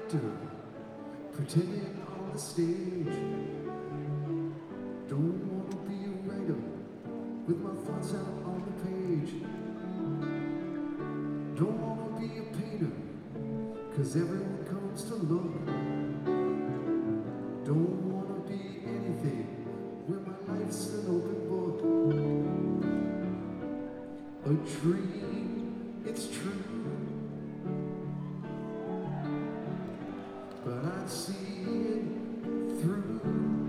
actor pretending on the stage. Don't want to be a writer with my thoughts out on the page. Don't want to be a painter, cause everyone comes to look. Don't want to be anything where my life's an open book. A dream, it's true, but I'd see it through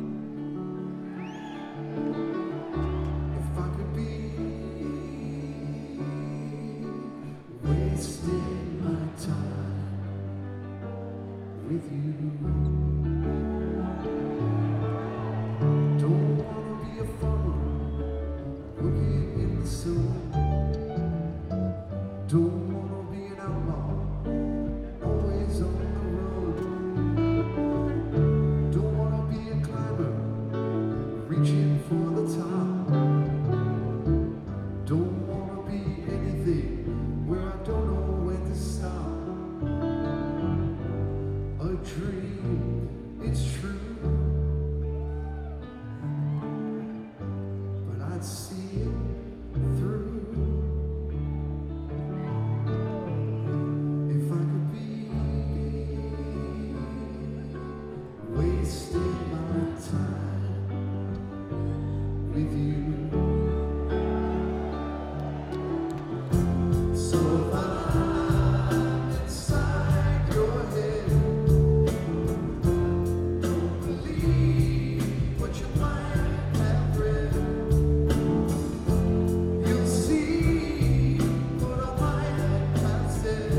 if I could be wasting my time with you. Don't want to be a farmer working in the sun. Don't want to be an outlaw, always on the road. Don't want to be a climber, reaching for the top. Don't want to be anything where I don't know when to stop. A dream, it's true, but I'd see it through. Wasting my time with you. So if I'm inside your head, don't believe what you might have read. You'll see what I might have said.